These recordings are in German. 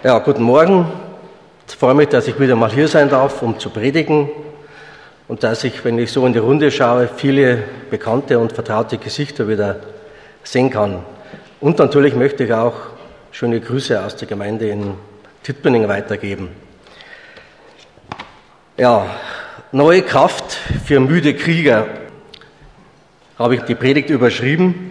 Ja, guten Morgen. Ich freue mich, dass ich wieder mal hier sein darf, um zu predigen und dass ich, wenn ich so in die Runde schaue, viele bekannte und vertraute Gesichter wieder sehen kann. Und natürlich möchte ich auch schöne Grüße aus der Gemeinde in Tittbünding weitergeben. Ja, neue Kraft für müde Krieger habe ich die Predigt überschrieben.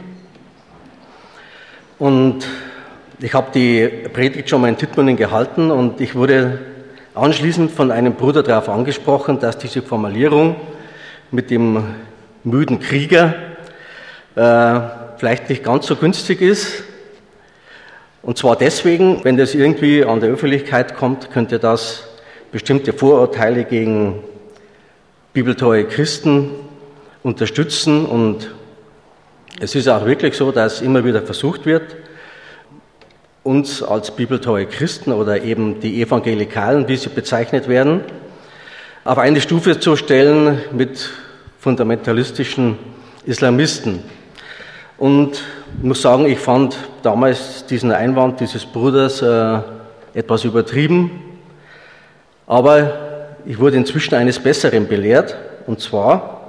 Und ich habe die Predigt schon mal in Tittbünding gehalten und ich wurde anschließend von einem Bruder darauf angesprochen, dass diese Formulierung mit dem müden Krieger vielleicht nicht ganz so günstig ist. Und zwar deswegen, wenn das irgendwie an der Öffentlichkeit kommt, könnte das bestimmte Vorurteile gegen bibeltreue Christen unterstützen. Und es ist auch wirklich so, dass immer wieder versucht wird, uns als bibeltreue Christen oder eben die Evangelikalen, wie sie bezeichnet werden, auf eine Stufe zu stellen mit fundamentalistischen Islamisten. Und ich muss sagen, ich fand damals diesen Einwand dieses Bruders etwas übertrieben, aber ich wurde inzwischen eines Besseren belehrt, und zwar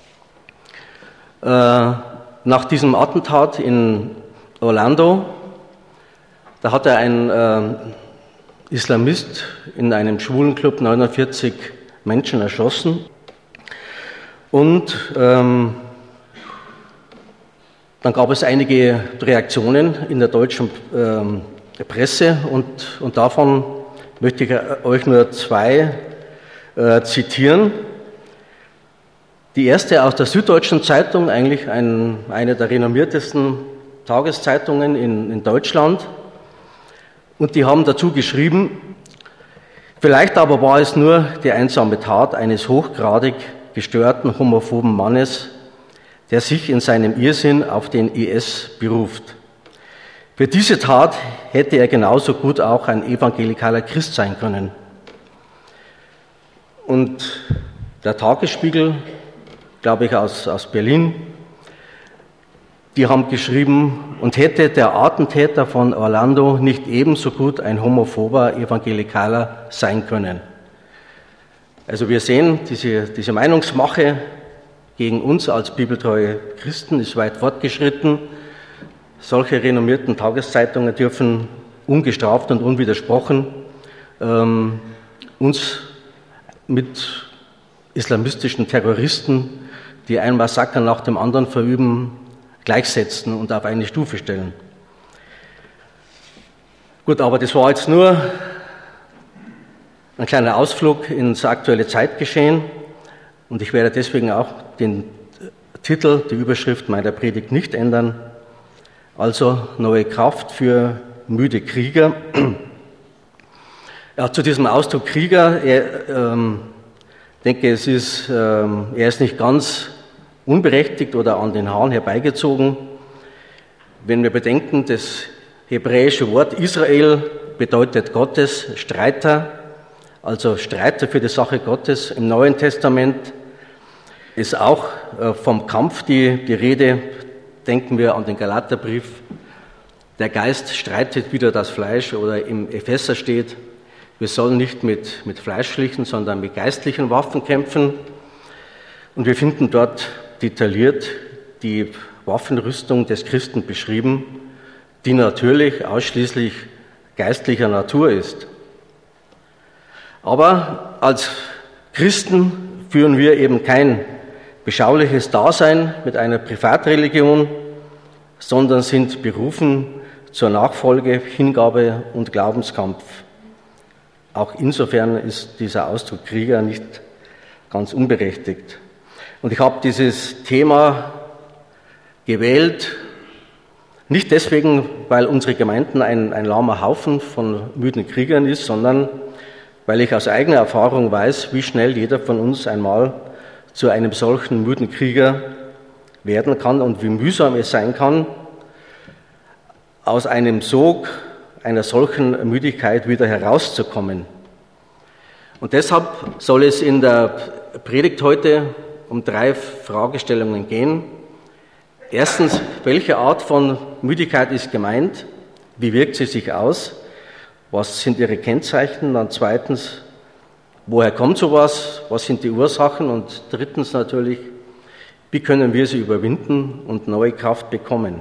nach diesem Attentat in Orlando. Da hat ein Islamist in einem Schwulenclub 49 Menschen erschossen. Und dann gab es einige Reaktionen in der deutschen Presse und davon möchte ich euch nur zwei zitieren. Die erste aus der Süddeutschen Zeitung, eigentlich eine der renommiertesten Tageszeitungen in Deutschland. Und die haben dazu geschrieben: Vielleicht aber war es nur die einsame Tat eines hochgradig gestörten, homophoben Mannes, der sich in seinem Irrsinn auf den IS beruft. Für diese Tat hätte er genauso gut auch ein evangelikaler Christ sein können. Und der Tagesspiegel, glaube ich, aus Berlin, die haben geschrieben: Und hätte der Attentäter von Orlando nicht ebenso gut ein homophober Evangelikaler sein können. Also wir sehen, diese Meinungsmache gegen uns als bibeltreue Christen ist weit fortgeschritten. Solche renommierten Tageszeitungen dürfen ungestraft und unwidersprochen uns mit islamistischen Terroristen, die ein Massaker nach dem anderen verüben, gleichsetzen und auf eine Stufe stellen. Gut, aber das war jetzt nur ein kleiner Ausflug ins aktuelle Zeitgeschehen und ich werde deswegen auch den Titel, die Überschrift meiner Predigt nicht ändern. Also neue Kraft für müde Krieger. Ja, zu diesem Ausdruck Krieger, ich denke, er ist nicht ganz unberechtigt oder an den Haaren herbeigezogen. Wenn wir bedenken, das hebräische Wort Israel bedeutet Gottes Streiter, also Streiter für die Sache Gottes. Im Neuen Testament ist auch vom Kampf die Rede. Denken wir an den Galaterbrief. Der Geist streitet wider das Fleisch, oder im Epheser steht, wir sollen nicht mit fleischlichen, sondern mit geistlichen Waffen kämpfen. Und wir finden dort detailliert die Waffenrüstung des Christen beschrieben, die natürlich ausschließlich geistlicher Natur ist. Aber als Christen führen wir eben kein beschauliches Dasein mit einer Privatreligion, sondern sind berufen zur Nachfolge, Hingabe und Glaubenskampf. Auch insofern ist dieser Ausdruck Krieger nicht ganz unberechtigt. Und ich habe dieses Thema gewählt, nicht deswegen, weil unsere Gemeinden ein lahmer Haufen von müden Kriegern ist, sondern weil ich aus eigener Erfahrung weiß, wie schnell jeder von uns einmal zu einem solchen müden Krieger werden kann und wie mühsam es sein kann, aus einem Sog einer solchen Müdigkeit wieder herauszukommen. Und deshalb soll es in der Predigt heute um 3 Fragestellungen gehen. Erstens, welche Art von Müdigkeit ist gemeint? Wie wirkt sie sich aus? Was sind ihre Kennzeichen? Dann zweitens, woher kommt sowas? Was sind die Ursachen? Und drittens natürlich, wie können wir sie überwinden und neue Kraft bekommen?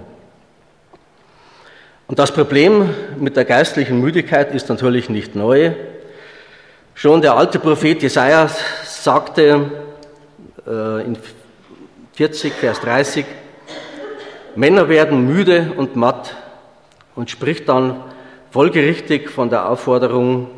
Und das Problem mit der geistlichen Müdigkeit ist natürlich nicht neu. Schon der alte Prophet Jesaja sagte in 40, Vers 30, Männer werden müde und matt, und spricht dann folgerichtig von der Aufforderung,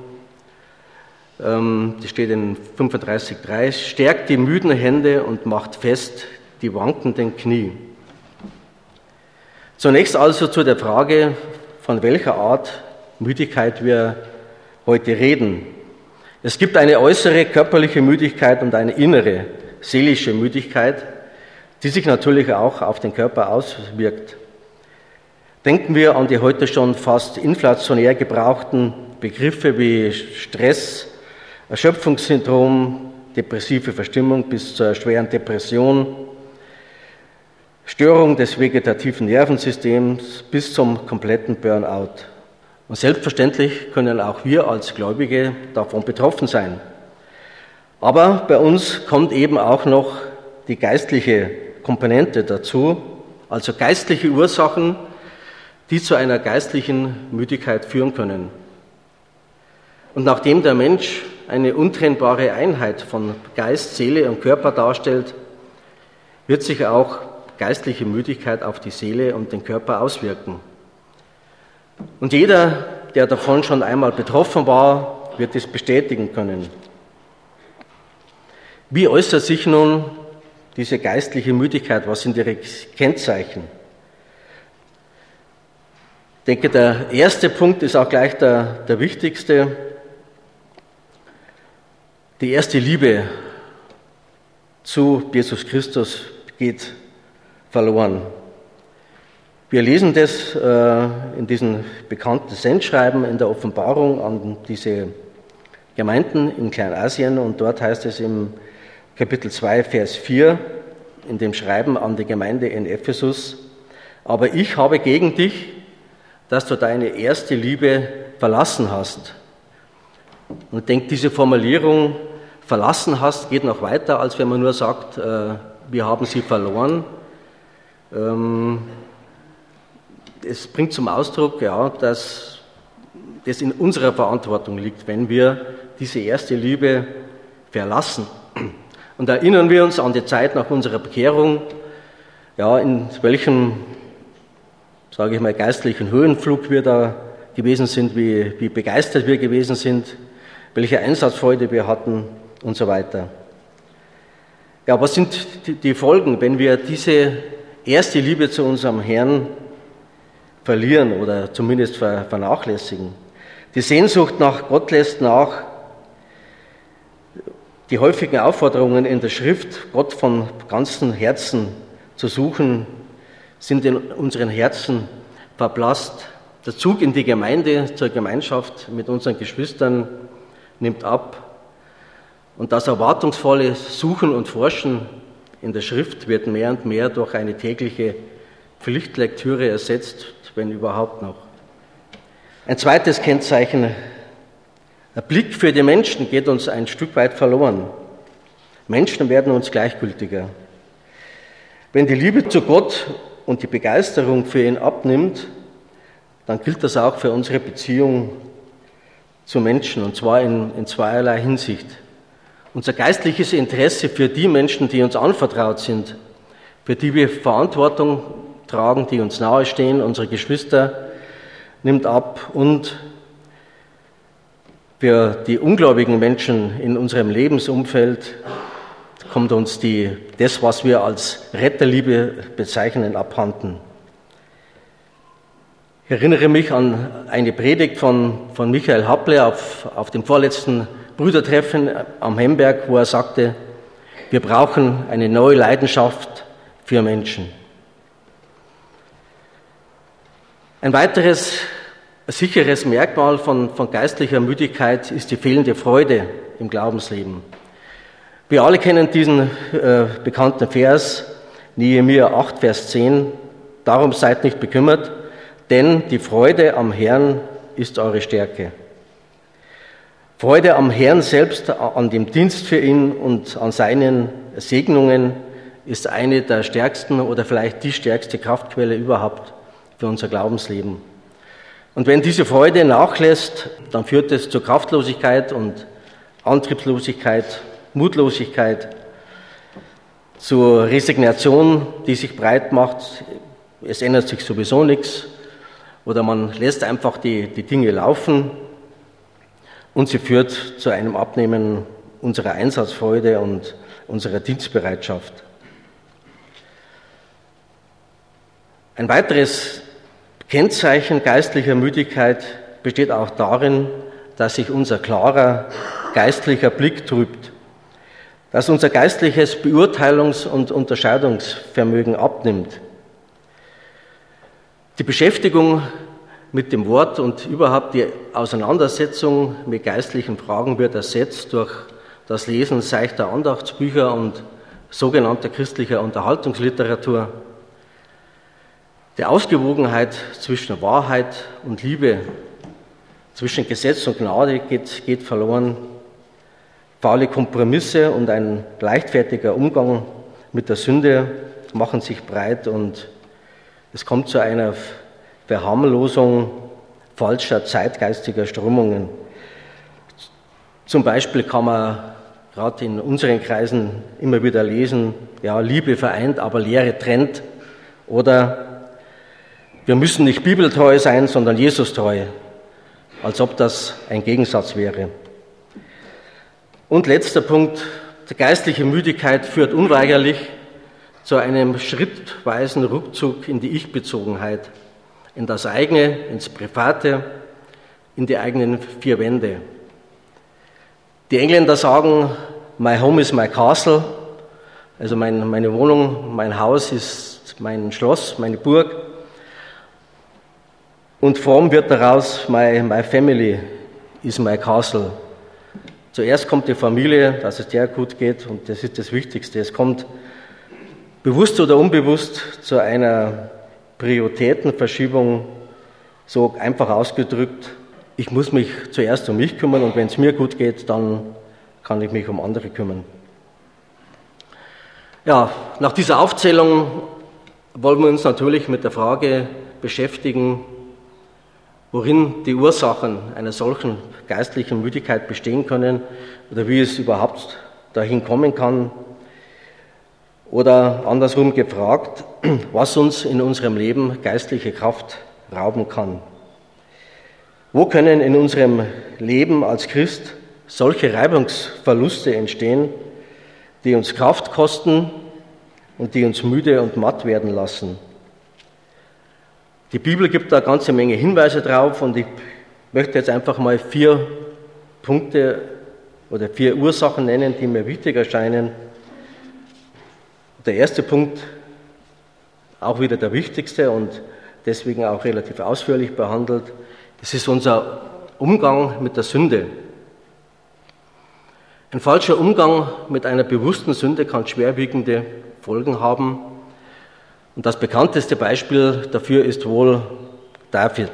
die steht in 35,3, stärkt die müden Hände und macht fest die wankenden Knie. Zunächst also zu der Frage, von welcher Art Müdigkeit wir heute reden. Es gibt eine äußere körperliche Müdigkeit und eine innere seelische Müdigkeit, die sich natürlich auch auf den Körper auswirkt. Denken wir an die heute schon fast inflationär gebrauchten Begriffe wie Stress, Erschöpfungssyndrom, depressive Verstimmung bis zur schweren Depression, Störung des vegetativen Nervensystems bis zum kompletten Burnout. Und selbstverständlich können auch wir als Gläubige davon betroffen sein. Aber bei uns kommt eben auch noch die geistliche Komponente dazu, also geistliche Ursachen, die zu einer geistlichen Müdigkeit führen können. Und nachdem der Mensch eine untrennbare Einheit von Geist, Seele und Körper darstellt, wird sich auch geistliche Müdigkeit auf die Seele und den Körper auswirken. Und jeder, der davon schon einmal betroffen war, wird es bestätigen können. Wie äußert sich nun diese geistliche Müdigkeit? Was sind ihre Kennzeichen? Ich denke, der erste Punkt ist auch gleich der wichtigste. Die erste Liebe zu Jesus Christus geht verloren. Wir lesen das in diesem bekannten Sendschreiben in der Offenbarung an diese Gemeinden in Kleinasien, und dort heißt es im Kapitel 2, Vers 4, in dem Schreiben an die Gemeinde in Ephesus, aber ich habe gegen dich, dass du deine erste Liebe verlassen hast. Und ich denke, diese Formulierung verlassen hast geht noch weiter, als wenn man nur sagt, wir haben sie verloren. Es bringt zum Ausdruck, ja, dass das in unserer Verantwortung liegt, wenn wir diese erste Liebe verlassen. Und erinnern wir uns an die Zeit nach unserer Bekehrung, ja, in welchem, sage ich mal, geistlichen Höhenflug wir da gewesen sind, wie begeistert wir gewesen sind, welche Einsatzfreude wir hatten und so weiter. Ja, was sind die Folgen, wenn wir diese erste Liebe zu unserem Herrn verlieren oder zumindest vernachlässigen? Die Sehnsucht nach Gott lässt nach. Die häufigen Aufforderungen in der Schrift, Gott von ganzem Herzen zu suchen, sind in unseren Herzen verblasst. Der Zug in die Gemeinde, zur Gemeinschaft mit unseren Geschwistern nimmt ab. Und das erwartungsvolle Suchen und Forschen in der Schrift wird mehr und mehr durch eine tägliche Pflichtlektüre ersetzt, wenn überhaupt noch. Ein zweites Kennzeichen: Der Blick für die Menschen geht uns ein Stück weit verloren. Menschen werden uns gleichgültiger. Wenn die Liebe zu Gott und die Begeisterung für ihn abnimmt, dann gilt das auch für unsere Beziehung zu Menschen, und zwar in zweierlei Hinsicht. Unser geistliches Interesse für die Menschen, die uns anvertraut sind, für die wir Verantwortung tragen, die uns nahestehen, unsere Geschwister, nimmt ab, und für die ungläubigen Menschen in unserem Lebensumfeld kommt uns das, was wir als Retterliebe bezeichnen, abhanden. Ich erinnere mich an eine Predigt von Michael Happle auf dem vorletzten Brüdertreffen am Hemberg, wo er sagte, wir brauchen eine neue Leidenschaft für Menschen. Ein weiteres sicheres Merkmal von geistlicher Müdigkeit ist die fehlende Freude im Glaubensleben. Wir alle kennen diesen bekannten Vers, Nehemia 8, Vers 10, darum seid nicht bekümmert, denn die Freude am Herrn ist eure Stärke. Freude am Herrn selbst, an dem Dienst für ihn und an seinen Segnungen ist eine der stärksten oder vielleicht die stärkste Kraftquelle überhaupt für unser Glaubensleben. Und wenn diese Freude nachlässt, dann führt es zur Kraftlosigkeit und Antriebslosigkeit, Mutlosigkeit, zur Resignation, die sich breit macht. Es ändert sich sowieso nichts oder man lässt einfach die Dinge laufen und sie führt zu einem Abnehmen unserer Einsatzfreude und unserer Dienstbereitschaft. Ein weiteres Kennzeichen geistlicher Müdigkeit besteht auch darin, dass sich unser klarer geistlicher Blick trübt, dass unser geistliches Beurteilungs- und Unterscheidungsvermögen abnimmt. Die Beschäftigung mit dem Wort und überhaupt die Auseinandersetzung mit geistlichen Fragen wird ersetzt durch das Lesen seichter Andachtsbücher und sogenannter christlicher Unterhaltungsliteratur. Die Ausgewogenheit zwischen Wahrheit und Liebe, zwischen Gesetz und Gnade geht verloren. Faule Kompromisse und ein leichtfertiger Umgang mit der Sünde machen sich breit und es kommt zu einer Verharmlosung falscher zeitgeistiger Strömungen. Zum Beispiel kann man gerade in unseren Kreisen immer wieder lesen, ja, Liebe vereint, aber Lehre trennt. Oder wir müssen nicht bibeltreu sein, sondern Jesus treu, als ob das ein Gegensatz wäre. Und letzter Punkt, die geistliche Müdigkeit führt unweigerlich zu einem schrittweisen Rückzug in die Ich-Bezogenheit, in das eigene, ins Private, in die eigenen vier Wände. Die Engländer sagen, my home is my castle, also meine Wohnung, mein Haus ist mein Schloss, meine Burg. Und Form wird daraus, my family is my castle. Zuerst kommt die Familie, dass es der gut geht und das ist das Wichtigste. Es kommt bewusst oder unbewusst zu einer Prioritätenverschiebung, so einfach ausgedrückt, ich muss mich zuerst um mich kümmern und wenn es mir gut geht, dann kann ich mich um andere kümmern. Ja, nach dieser Aufzählung wollen wir uns natürlich mit der Frage beschäftigen, worin die Ursachen einer solchen geistlichen Müdigkeit bestehen können oder wie es überhaupt dahin kommen kann. Oder andersrum gefragt, was uns in unserem Leben geistliche Kraft rauben kann. Wo können in unserem Leben als Christ solche Reibungsverluste entstehen, die uns Kraft kosten und die uns müde und matt werden lassen? Die Bibel gibt da eine ganze Menge Hinweise drauf und ich möchte jetzt einfach mal 4 Punkte oder 4 Ursachen nennen, die mir wichtig erscheinen. Der erste Punkt, auch wieder der wichtigste und deswegen auch relativ ausführlich behandelt, das ist unser Umgang mit der Sünde. Ein falscher Umgang mit einer bewussten Sünde kann schwerwiegende Folgen haben. Und das bekannteste Beispiel dafür ist wohl David.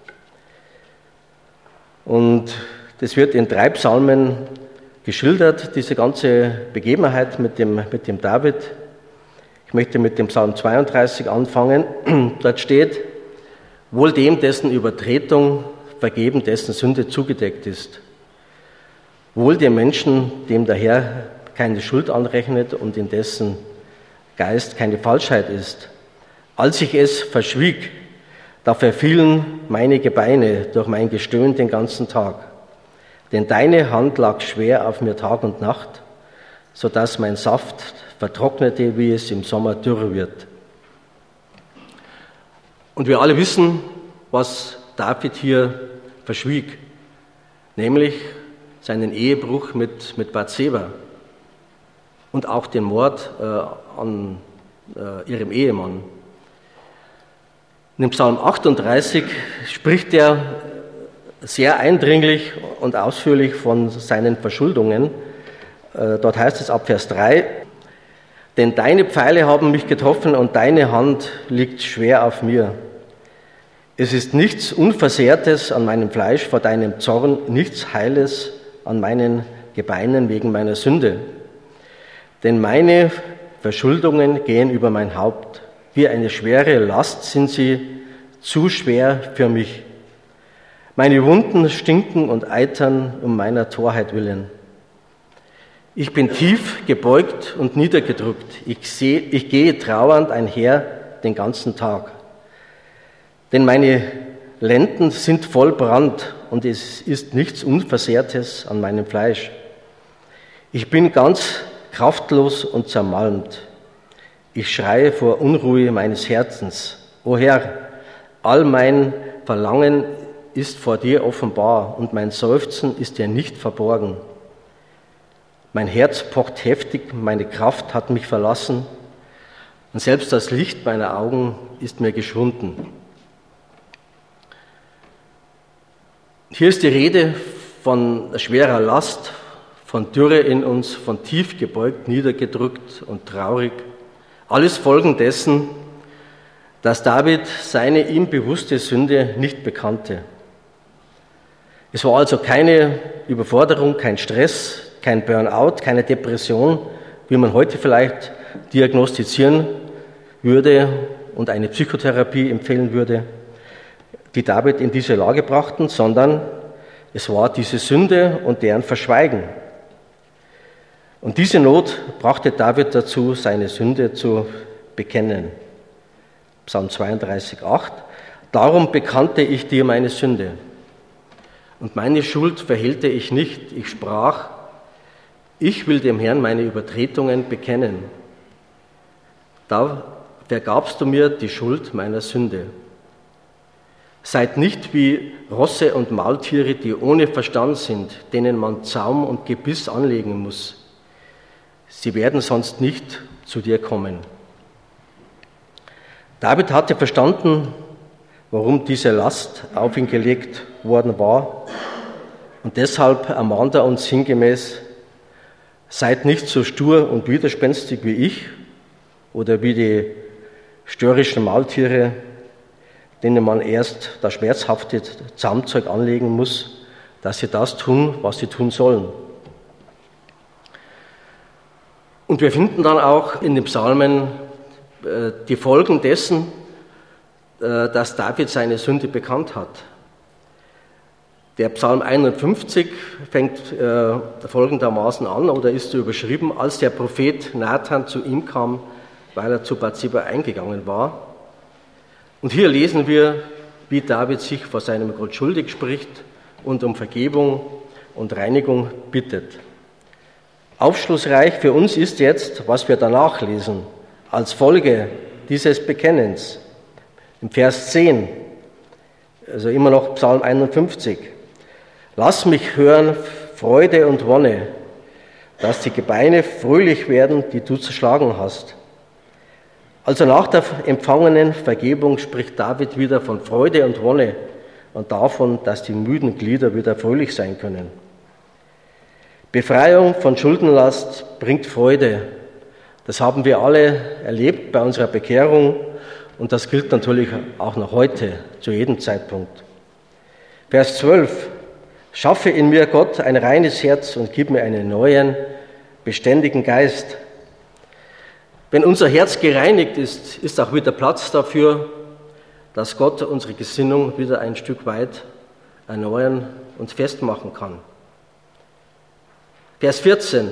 Und das wird in 3 Psalmen geschildert, diese ganze Begebenheit mit dem David. Ich möchte mit dem Psalm 32 anfangen. Dort steht, wohl dem, dessen Übertretung vergeben, dessen Sünde zugedeckt ist. Wohl dem Menschen, dem der Herr keine Schuld anrechnet und in dessen Geist keine Falschheit ist. Als ich es verschwieg, da verfielen meine Gebeine durch mein Gestöhn den ganzen Tag. Denn deine Hand lag schwer auf mir Tag und Nacht, so dass mein Saft vertrocknete, wie es im Sommer dürr wird. Und wir alle wissen, was David hier verschwieg, nämlich seinen Ehebruch mit Bathseba und auch den Mord an ihrem Ehemann. In Psalm 38 spricht er sehr eindringlich und ausführlich von seinen Verschuldungen. Dort heißt es ab Vers 3, denn deine Pfeile haben mich getroffen und deine Hand liegt schwer auf mir. Es ist nichts Unversehrtes an meinem Fleisch vor deinem Zorn, nichts Heiles an meinen Gebeinen wegen meiner Sünde. Denn meine Verschuldungen gehen über mein Haupt. Wie eine schwere Last sind sie zu schwer für mich. Meine Wunden stinken und eitern um meiner Torheit willen. Ich bin tief gebeugt und niedergedrückt. Ich gehe trauernd einher den ganzen Tag. Denn meine Lenden sind voll Brand und es ist nichts Unversehrtes an meinem Fleisch. Ich bin ganz kraftlos und zermalmt. Ich schreie vor Unruhe meines Herzens. O Herr, all mein Verlangen ist vor dir offenbar und mein Seufzen ist dir nicht verborgen. Mein Herz pocht heftig, meine Kraft hat mich verlassen und selbst das Licht meiner Augen ist mir geschwunden. Hier ist die Rede von schwerer Last, von Dürre in uns, von tief gebeugt, niedergedrückt und traurig. Alles Folgen dessen, dass David seine ihm bewusste Sünde nicht bekannte. Es war also keine Überforderung, kein Stress, kein Burnout, keine Depression, wie man heute vielleicht diagnostizieren würde und eine Psychotherapie empfehlen würde, die David in diese Lage brachten, sondern es war diese Sünde und deren Verschweigen. Und diese Not brachte David dazu, seine Sünde zu bekennen. Psalm 32,8: Darum bekannte ich dir meine Sünde. Und meine Schuld verhehlte ich nicht. Ich sprach, ich will dem Herrn meine Übertretungen bekennen. Da vergabst du mir die Schuld meiner Sünde. Seid nicht wie Rosse und Maultiere, die ohne Verstand sind, denen man Zaum und Gebiss anlegen muss. Sie werden sonst nicht zu dir kommen. David hatte verstanden, warum diese Last auf ihn gelegt worden war. Und deshalb ermahnt er uns sinngemäß, seid nicht so stur und widerspenstig wie ich oder wie die störrischen Maultiere, denen man erst das schmerzhafte Zaumzeug anlegen muss, dass sie das tun, was sie tun sollen. Und wir finden dann auch in den Psalmen die Folgen dessen, dass David seine Sünde bekannt hat. Der Psalm 51 fängt folgendermaßen an oder ist so überschrieben, als der Prophet Nathan zu ihm kam, weil er zu Bathseba eingegangen war. Und hier lesen wir, wie David sich vor seinem Gott schuldig spricht und um Vergebung und Reinigung bittet. Aufschlussreich für uns ist jetzt, was wir danach lesen, als Folge dieses Bekennens. Im Vers 10, also immer noch Psalm 51. Lass mich hören Freude und Wonne, dass die Gebeine fröhlich werden, die du zerschlagen hast. Also nach der empfangenen Vergebung spricht David wieder von Freude und Wonne und davon, dass die müden Glieder wieder fröhlich sein können. Befreiung von Schuldenlast bringt Freude. Das haben wir alle erlebt bei unserer Bekehrung und das gilt natürlich auch noch heute, zu jedem Zeitpunkt. Vers 12. Schaffe in mir, Gott, ein reines Herz und gib mir einen neuen, beständigen Geist. Wenn unser Herz gereinigt ist, ist auch wieder Platz dafür, dass Gott unsere Gesinnung wieder ein Stück weit erneuern und festmachen kann. Vers 14.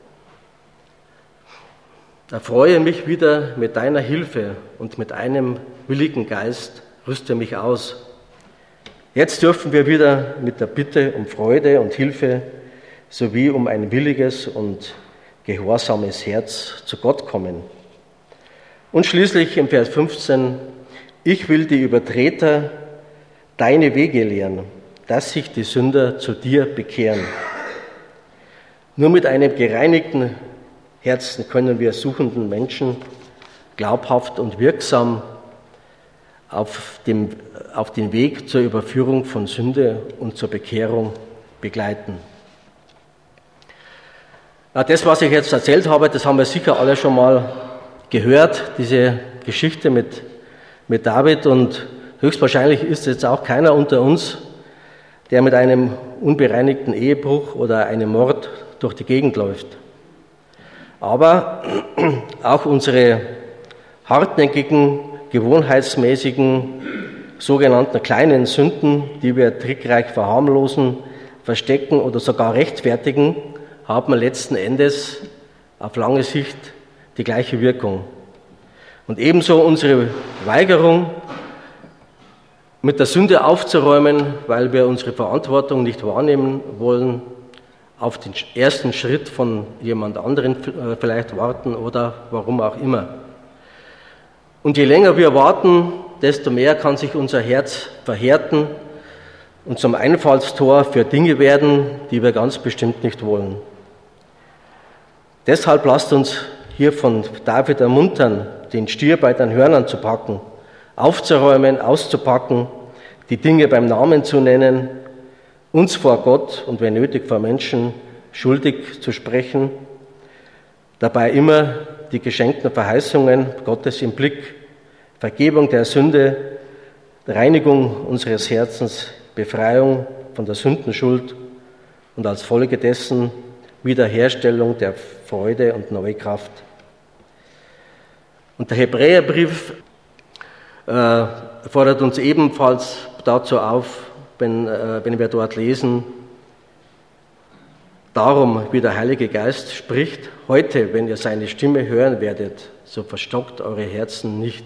Erfreue mich wieder mit deiner Hilfe und mit einem willigen Geist rüste mich aus. Jetzt dürfen wir wieder mit der Bitte um Freude und Hilfe sowie um ein williges und gehorsames Herz zu Gott kommen. Und schließlich im Vers 15, ich will die Übertreter deine Wege lehren, dass sich die Sünder zu dir bekehren. Nur mit einem gereinigten Herzen können wir suchenden Menschen glaubhaft und wirksam auf den Weg zur Überführung von Sünde und zur Bekehrung begleiten. Das, was ich jetzt erzählt habe, das haben wir sicher alle schon mal gehört, diese Geschichte mit David und höchstwahrscheinlich ist jetzt auch keiner unter uns, der mit einem unbereinigten Ehebruch oder einem Mord durch die Gegend läuft. Aber auch unsere hartnäckigen, gewohnheitsmäßigen, sogenannten kleinen Sünden, die wir trickreich verharmlosen, verstecken oder sogar rechtfertigen, haben letzten Endes auf lange Sicht die gleiche Wirkung. Und ebenso unsere Weigerung, mit der Sünde aufzuräumen, weil wir unsere Verantwortung nicht wahrnehmen wollen, auf den ersten Schritt von jemand anderen vielleicht warten oder warum auch immer. Und je länger wir warten, desto mehr kann sich unser Herz verhärten und zum Einfallstor für Dinge werden, die wir ganz bestimmt nicht wollen. Deshalb lasst uns hier von David ermuntern, den Stier bei den Hörnern zu packen, aufzuräumen, auszupacken, die Dinge beim Namen zu nennen, uns vor Gott und wenn nötig vor Menschen schuldig zu sprechen, dabei immer die geschenkten Verheißungen Gottes im Blick, Vergebung der Sünde, Reinigung unseres Herzens, Befreiung von der Sündenschuld und als Folge dessen Wiederherstellung der Freude und neue Kraft. Und der Hebräerbrief fordert uns ebenfalls dazu auf, wenn wir dort lesen, darum, wie der Heilige Geist spricht, heute, wenn ihr seine Stimme hören werdet, so verstockt eure Herzen nicht.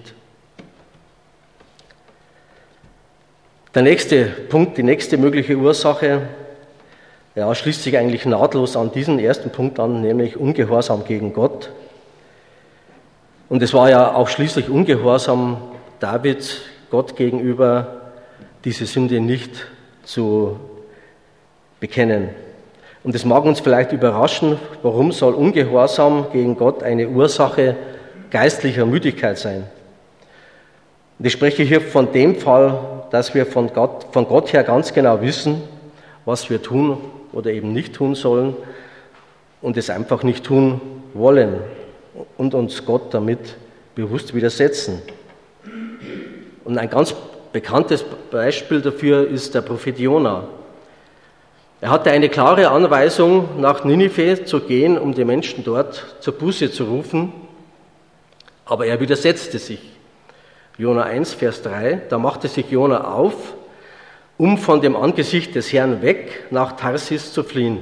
Der nächste Punkt, die nächste mögliche Ursache, schließt sich eigentlich nahtlos an diesen ersten Punkt an, nämlich Ungehorsam gegen Gott. Und es war ja auch schließlich Ungehorsam Davids Gott gegenüber, diese Sünde nicht zu bekennen. Und es mag uns vielleicht überraschen, warum soll Ungehorsam gegen Gott eine Ursache geistlicher Müdigkeit sein? Und ich spreche hier von dem Fall, dass wir von Gott her ganz genau wissen, was wir tun oder eben nicht tun sollen und es einfach nicht tun wollen und uns Gott damit bewusst widersetzen. Und ein ganz bekanntes Beispiel dafür ist der Prophet Jona. Er hatte eine klare Anweisung, nach Ninive zu gehen, um die Menschen dort zur Buße zu rufen, aber er widersetzte sich. Jona 1, Vers 3, da machte sich Jona auf, um von dem Angesicht des Herrn weg nach Tarsis zu fliehen.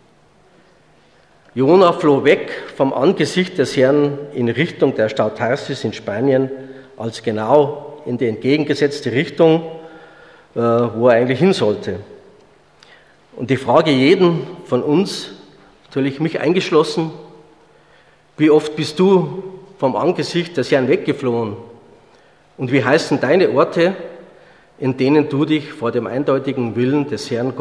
Jona floh weg vom Angesicht des Herrn in Richtung der Stadt Tarsis in Spanien, als genau in die entgegengesetzte Richtung, wo er eigentlich hin sollte. Und ich frage jeden von uns, natürlich mich eingeschlossen, wie oft bist du vom Angesicht des Herrn weggeflohen? Und wie heißen deine Orte, in denen du dich vor dem eindeutigen Willen des Herrn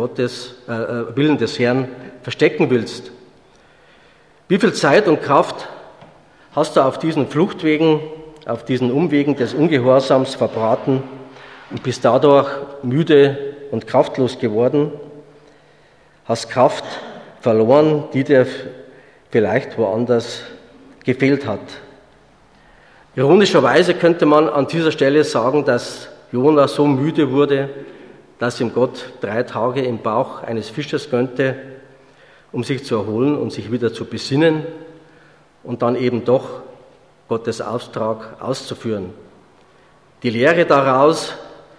verstecken willst? Wie viel Zeit und Kraft hast du auf diesen Fluchtwegen, auf diesen Umwegen des Ungehorsams verbraten und bist dadurch müde und kraftlos geworden? Hast Kraft verloren, die dir vielleicht woanders gefehlt hat. Ironischerweise könnte man an dieser Stelle sagen, dass Jona so müde wurde, dass ihm Gott 3 Tage im Bauch eines Fischers gönnte, um sich zu erholen und sich wieder zu besinnen und dann eben doch Gottes Auftrag auszuführen. Die Lehre daraus,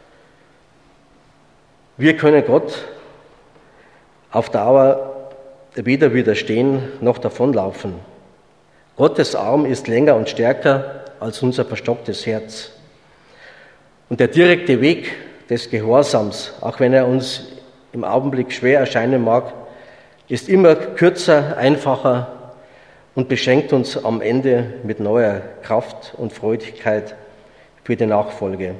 wir können Gott auf Dauer weder widerstehen noch davonlaufen. Gottes Arm ist länger und stärker als unser verstocktes Herz. Und der direkte Weg des Gehorsams, auch wenn er uns im Augenblick schwer erscheinen mag, ist immer kürzer, einfacher und beschenkt uns am Ende mit neuer Kraft und Freudigkeit für die Nachfolge.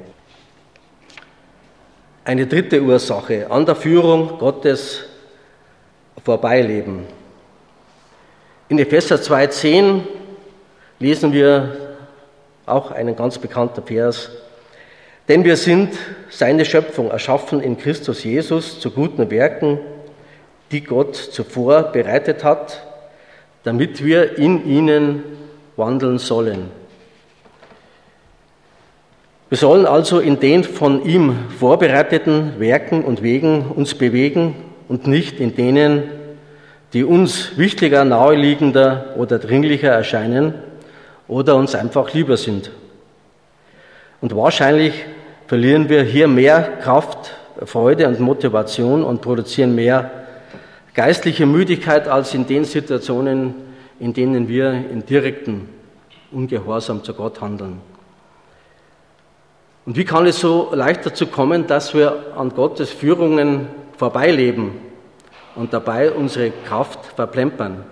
Eine dritte Ursache, an der Führung Gottes vorbeileben. In Epheser 2,10 lesen wir auch einen ganz bekannten Vers. Denn wir sind seine Schöpfung, erschaffen in Christus Jesus zu guten Werken, die Gott zuvor bereitet hat, damit wir in ihnen wandeln sollen. Wir sollen also in den von ihm vorbereiteten Werken und Wegen uns bewegen und nicht in denen, die uns wichtiger, naheliegender oder dringlicher erscheinen oder uns einfach lieber sind. Und wahrscheinlich verlieren wir hier mehr Kraft, Freude und Motivation und produzieren mehr geistliche Müdigkeit als in den Situationen, in denen wir in direkten Ungehorsam zu Gott handeln. Und wie kann es so leicht dazu kommen, dass wir an Gottes Führungen vorbeileben und dabei unsere Kraft verplempern?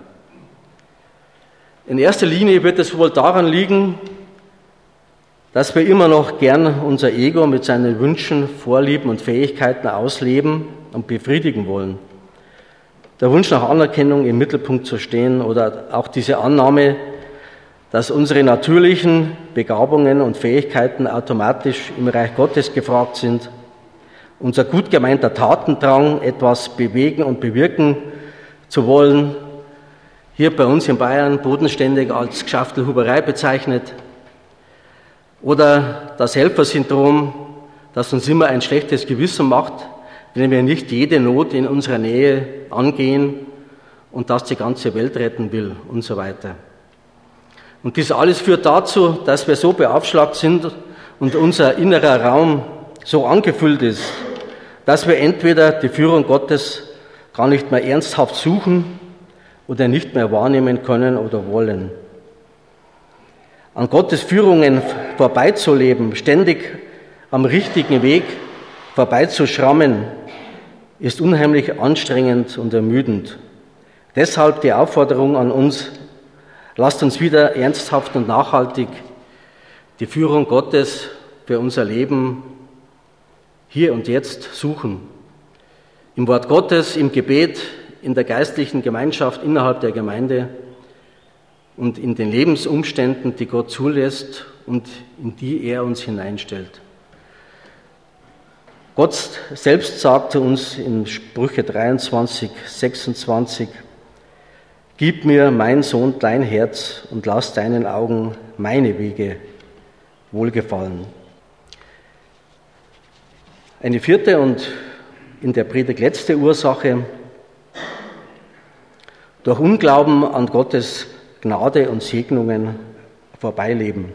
In erster Linie wird es wohl daran liegen, dass wir immer noch gern unser Ego mit seinen Wünschen, Vorlieben und Fähigkeiten ausleben und befriedigen wollen. Der Wunsch nach Anerkennung im Mittelpunkt zu stehen oder auch diese Annahme, dass unsere natürlichen Begabungen und Fähigkeiten automatisch im Reich Gottes gefragt sind. Unser gut gemeinter Tatendrang, etwas bewegen und bewirken zu wollen, hier bei uns in Bayern bodenständig als Geschäftelhuberei bezeichnet. Oder das Helfersyndrom, das uns immer ein schlechtes Gewissen macht, wenn wir nicht jede Not in unserer Nähe angehen und das die ganze Welt retten will und so weiter. Und dies alles führt dazu, dass wir so beaufschlagt sind und unser innerer Raum so angefüllt ist, dass wir entweder die Führung Gottes gar nicht mehr ernsthaft suchen oder nicht mehr wahrnehmen können oder wollen. An Gottes Führungen vorbeizuleben, ständig am richtigen Weg vorbeizuschrammen, ist unheimlich anstrengend und ermüdend. Deshalb die Aufforderung an uns, lasst uns wieder ernsthaft und nachhaltig die Führung Gottes für unser Leben hier und jetzt suchen. Im Wort Gottes, im Gebet, in der geistlichen Gemeinschaft innerhalb der Gemeinde und in den Lebensumständen, die Gott zulässt und in die er uns hineinstellt. Gott selbst sagte uns in Sprüche 23, 26, Gib mir, mein Sohn, dein Herz und lass deinen Augen meine Wege wohlgefallen. Eine vierte und in der Predigt letzte Ursache: durch Unglauben an Gottes Gnade und Segnungen vorbeileben.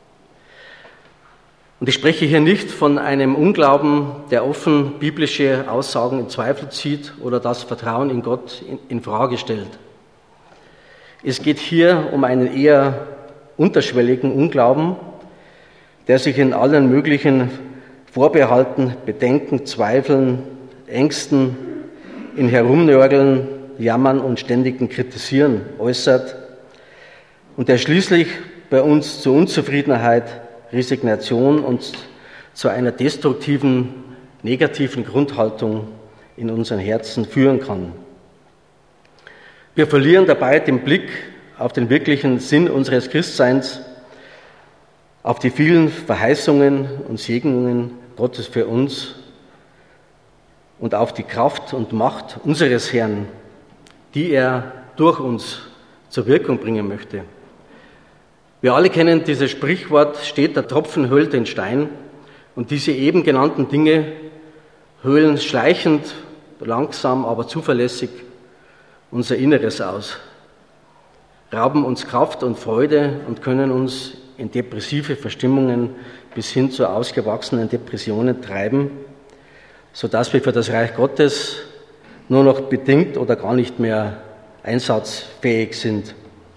Und ich spreche hier nicht von einem Unglauben, der offen biblische Aussagen in Zweifel zieht oder das Vertrauen in Gott in Frage stellt. Es geht hier um einen eher unterschwelligen Unglauben, der sich in allen möglichen Vorbehalten, Bedenken, Zweifeln, Ängsten, in Herumnörgeln, Jammern und ständigen Kritisieren äußert und der schließlich bei uns zu Unzufriedenheit, Resignation und zu einer destruktiven, negativen Grundhaltung in unseren Herzen führen kann. Wir verlieren dabei den Blick auf den wirklichen Sinn unseres Christseins, auf die vielen Verheißungen und Segnungen Gottes für uns und auf die Kraft und Macht unseres Herrn, die er durch uns zur Wirkung bringen möchte. Wir alle kennen dieses Sprichwort, steht der Tropfen höhlt den Stein, und diese eben genannten Dinge höhlen schleichend, langsam, aber zuverlässig unser Inneres aus, rauben uns Kraft und Freude und können uns in depressive Verstimmungen bis hin zu ausgewachsenen Depressionen treiben, sodass wir für das Reich Gottes nur noch bedingt oder gar nicht mehr einsatzfähig sind.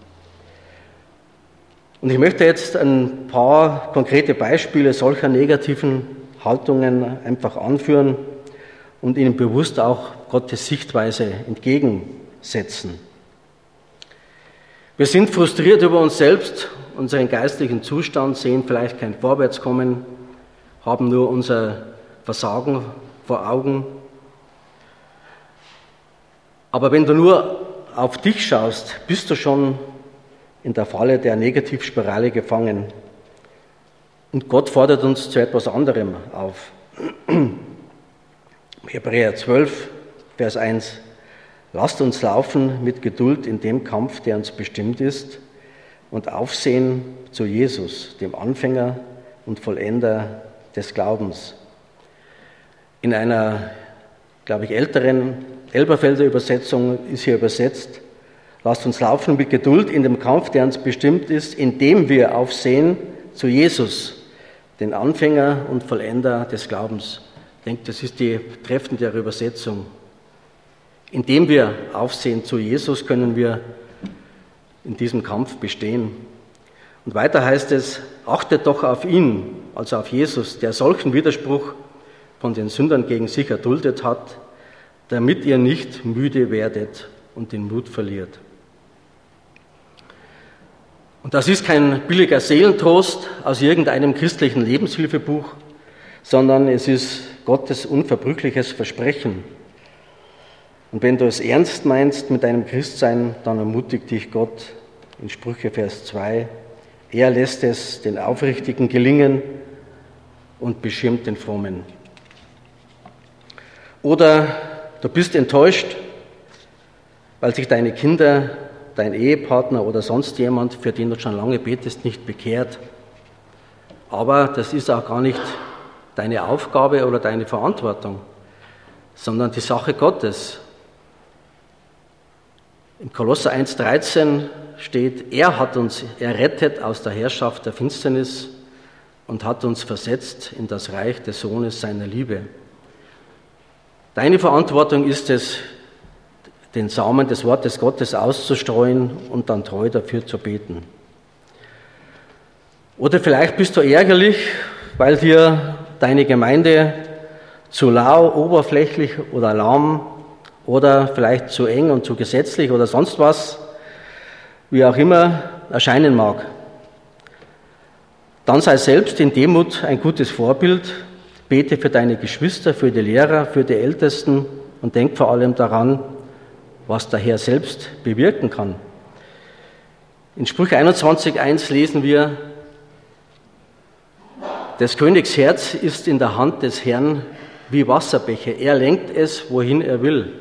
Und ich möchte jetzt ein paar konkrete Beispiele solcher negativen Haltungen einfach anführen und Ihnen bewusst auch Gottes Sichtweise entgegensetzen. Wir sind frustriert über uns selbst, unseren geistlichen Zustand, sehen vielleicht kein Vorwärtskommen, haben nur unser Versagen vor Augen. Aber wenn du nur auf dich schaust, bist du schon in der Falle der Negativspirale gefangen. Und Gott fordert uns zu etwas anderem auf. Hebräer 12, Vers 1. Lasst uns laufen mit Geduld in dem Kampf, der uns bestimmt ist, und aufsehen zu Jesus, dem Anfänger und Vollender des Glaubens. In einer, glaube ich, älteren Elberfelder Übersetzung ist hier übersetzt: Lasst uns laufen mit Geduld in dem Kampf, der uns bestimmt ist, indem wir aufsehen zu Jesus, den Anfänger und Vollender des Glaubens. Ich denke, das ist die treffende Übersetzung. Indem wir aufsehen zu Jesus, können wir in diesem Kampf bestehen. Und weiter heißt es: Achtet doch auf ihn, also auf Jesus, der solchen Widerspruch von den Sündern gegen sich erduldet hat, damit ihr nicht müde werdet und den Mut verliert. Und das ist kein billiger Seelentrost aus irgendeinem christlichen Lebenshilfebuch, sondern es ist Gottes unverbrüchliches Versprechen. Und wenn du es ernst meinst mit deinem Christsein, dann ermutigt dich Gott in Sprüche Vers 2, er lässt es den Aufrichtigen gelingen und beschirmt den Frommen. Oder du bist enttäuscht, weil sich deine Kinder, dein Ehepartner oder sonst jemand, für den du schon lange betest, nicht bekehrt. Aber das ist auch gar nicht deine Aufgabe oder deine Verantwortung, sondern die Sache Gottes. Im Kolosser 1,13 steht: Er hat uns errettet aus der Herrschaft der Finsternis und hat uns versetzt in das Reich des Sohnes seiner Liebe. Deine Verantwortung ist es, den Samen des Wortes Gottes auszustreuen und dann treu dafür zu beten. Oder vielleicht bist du ärgerlich, weil dir deine Gemeinde zu lau, oberflächlich oder lahm oder vielleicht zu eng und zu gesetzlich oder sonst was, wie auch immer, erscheinen mag. Dann sei selbst in Demut ein gutes Vorbild, bete für deine Geschwister, für die Lehrer, für die Ältesten und denk vor allem daran, was der Herr selbst bewirken kann. In Sprüche 21,1 lesen wir: Des Königs Herz ist in der Hand des Herrn wie Wasserbecher. Er lenkt es, wohin er will.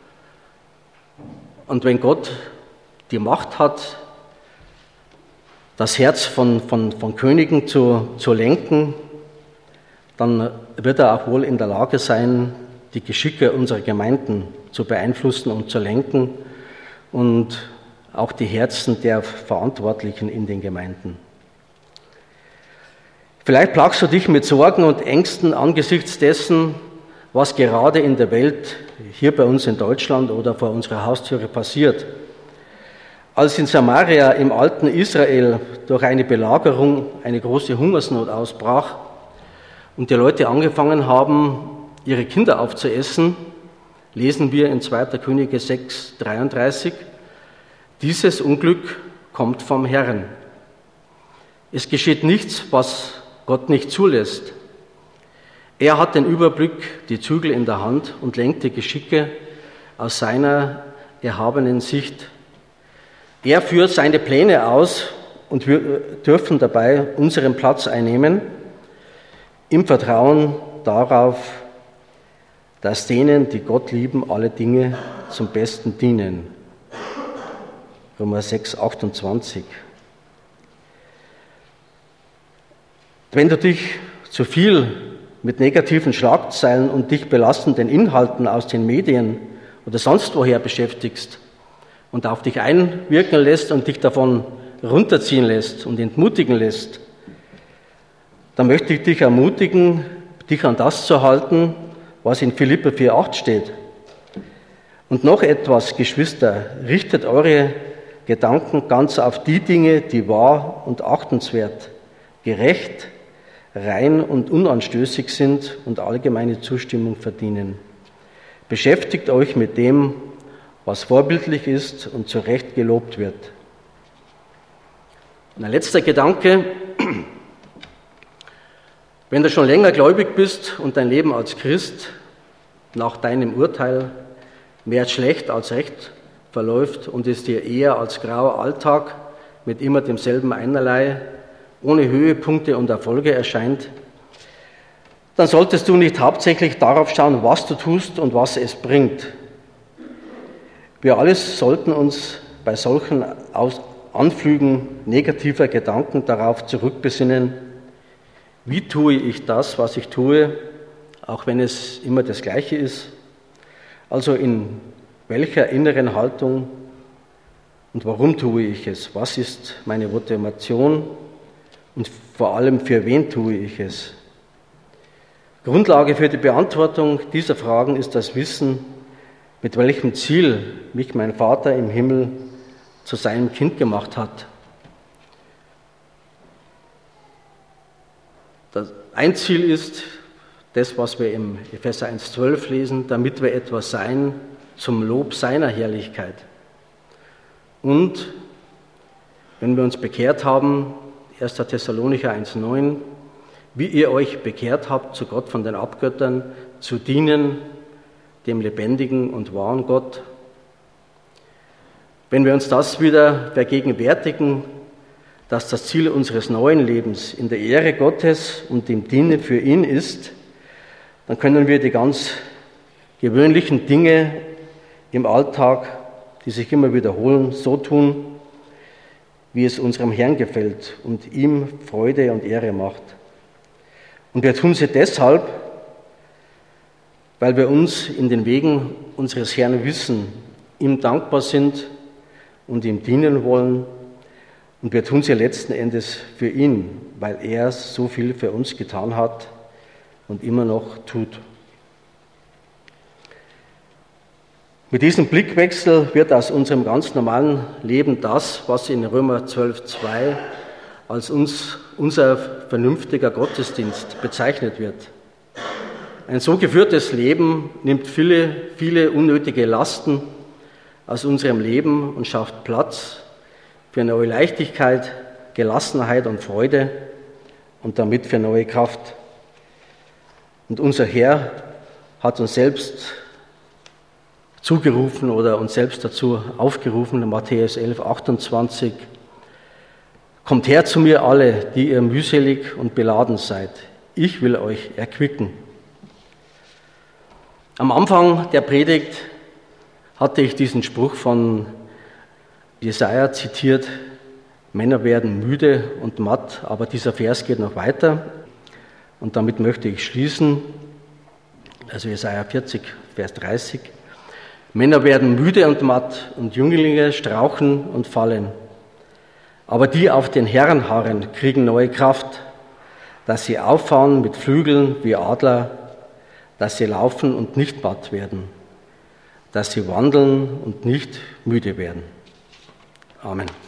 Und wenn Gott die Macht hat, das Herz von Königen zu lenken, dann wird er auch wohl in der Lage sein, die Geschicke unserer Gemeinden zu beeinflussen und zu lenken und auch die Herzen der Verantwortlichen in den Gemeinden. Vielleicht plagst du dich mit Sorgen und Ängsten angesichts dessen, was gerade in der Welt, hier bei uns in Deutschland oder vor unserer Haustüre passiert. Als in Samaria im alten Israel durch eine Belagerung eine große Hungersnot ausbrach und die Leute angefangen haben, ihre Kinder aufzuessen, lesen wir in 2. Könige 6,33, dieses Unglück kommt vom Herrn. Es geschieht nichts, was Gott nicht zulässt. Er hat den Überblick, die Zügel in der Hand und lenkt die Geschicke aus seiner erhabenen Sicht. Er führt seine Pläne aus und wir dürfen dabei unseren Platz einnehmen, im Vertrauen darauf, dass denen, die Gott lieben, alle Dinge zum Besten dienen. Römer 6,28. Wenn du dich zu viel mit negativen Schlagzeilen und dich belastenden Inhalten aus den Medien oder sonst woher beschäftigst und auf dich einwirken lässt und dich davon runterziehen lässt und entmutigen lässt, dann möchte ich dich ermutigen, dich an das zu halten, was in Philipper 4,8 steht. Und noch etwas, Geschwister, richtet eure Gedanken ganz auf die Dinge, die wahr und achtenswert, gerecht, rein und unanstößig sind und allgemeine Zustimmung verdienen. Beschäftigt euch mit dem, was vorbildlich ist und zu Recht gelobt wird. Und ein letzter Gedanke: Wenn du schon länger gläubig bist und dein Leben als Christ nach deinem Urteil mehr schlecht als recht verläuft und es dir eher als grauer Alltag mit immer demselben Einerlei, ohne Höhepunkte und Erfolge erscheint, dann solltest du nicht hauptsächlich darauf schauen, was du tust und was es bringt. Wir alle sollten uns bei solchen Anflügen negativer Gedanken darauf zurückbesinnen, Wie tue ich das, was ich tue, auch wenn es immer das Gleiche ist? Also in welcher inneren Haltung und warum tue ich es? Was ist meine Motivation und vor allem für wen tue ich es? Grundlage für die Beantwortung dieser Fragen ist das Wissen, mit welchem Ziel mich mein Vater im Himmel zu seinem Kind gemacht hat. Ein Ziel ist das, was wir im Epheser 1,12 lesen, damit wir etwas sein zum Lob seiner Herrlichkeit. Und wenn wir uns bekehrt haben, 1. Thessalonicher 1,9, wie ihr euch bekehrt habt zu Gott von den Abgöttern, zu dienen dem lebendigen und wahren Gott. Wenn wir uns das wieder vergegenwärtigen, dass das Ziel unseres neuen Lebens in der Ehre Gottes und dem Dienen für ihn ist, dann können wir die ganz gewöhnlichen Dinge im Alltag, die sich immer wiederholen, so tun, wie es unserem Herrn gefällt und ihm Freude und Ehre macht. Und wir tun sie deshalb, weil wir uns in den Wegen unseres Herrn wissen, ihm dankbar sind und ihm dienen wollen. Und wir tun sie letzten Endes für ihn, weil er so viel für uns getan hat und immer noch tut. Mit diesem Blickwechsel wird aus unserem ganz normalen Leben das, was in Römer 12,2 als unser vernünftiger Gottesdienst bezeichnet wird. Ein so geführtes Leben nimmt viele unnötige Lasten aus unserem Leben und schafft Platz für neue Leichtigkeit, Gelassenheit und Freude und damit für neue Kraft. Und unser Herr hat uns selbst zugerufen oder uns selbst dazu aufgerufen, in Matthäus 11,28, kommt her zu mir alle, die ihr mühselig und beladen seid. Ich will euch erquicken. Am Anfang der Predigt hatte ich diesen Spruch von Jesaja zitiert, Männer werden müde und matt, aber dieser Vers geht noch weiter und damit möchte ich schließen, also Jesaja 40, Vers 30. Männer werden müde und matt und Jünglinge strauchen und fallen. Aber die auf den Herrn harren, kriegen neue Kraft, dass sie auffahren mit Flügeln wie Adler, dass sie laufen und nicht matt werden, dass sie wandeln und nicht müde werden. Amen.